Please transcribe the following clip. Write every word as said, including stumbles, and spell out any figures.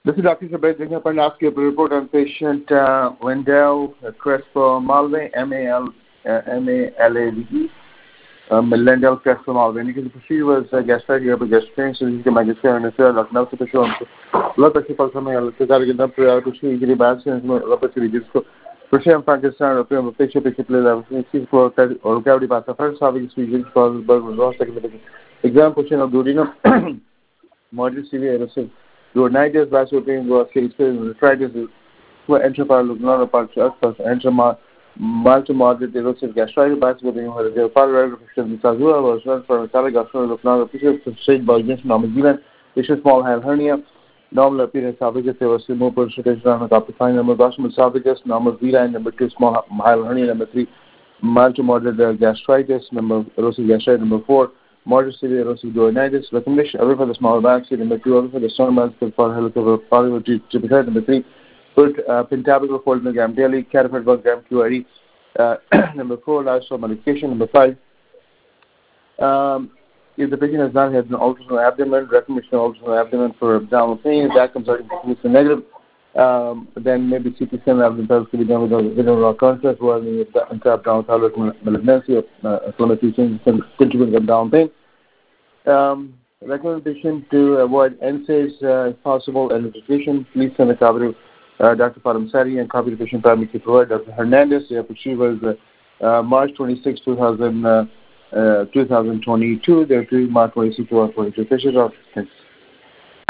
This is Doctor Shabir Jingha Parnas give a report on patient uh, Wendell uh, Crespo Malve, M A L M A L A V E, Melendel Crespo Malve. And because she was a guest right here, but guest trained, so you can make it fair and fair, like now to the show. Lot of people come here, to get them to to see the bad sense, lot of cities. For sure, Pakistan, or a picture picture play that was for or Gavdi Pasa, first having speaking for the Burger Ross, example, question of Dudino, Modern C V A. Your nineties vascular was experienced arthritis, were enterprise not part of us, enter multi-moderate erosive gastritis, vascular where the parallel reflection Sazura was run for a telegastroid of non appreciated straight by James Norman, which is small hand hernia, normal appearance esophagus, there was more percentage on the fine number of esophagus, normal V line, number two, small mild hernia, number three, multi-moderate gastritis, number erosive gastritis, number four. Moderate severe erosive duodenitis. Recommendation: away for the small vaccine. Number two, away for the strong vaccine for helicobacter pylori. Number three, put uh, pentabical four milligram daily. Catapult one gram Q R E. Uh, number four, lifestyle medication. Number five, um, if the patient has not had an ultrasound abdomen, recommendation ultrasound abdomen for abdominal pain. If that comes out in negative, um, then maybe C T scan abdomen could be done with a general contrast, while the abdominal thyroid malignancy or uh, inflammatory changes contributing to abdominal pain. Um, recommendation to avoid N SAIDs uh, if possible and nutrition. Please send a copy to uh, Doctor Padam Sari and copy to patient primary care provider Doctor Hernandez. Yeah, she was uh, uh, March twenty-sixth, two thousand, uh, uh, twenty twenty-two. They're due March twenty-sixth, twenty twenty-two. Thanks.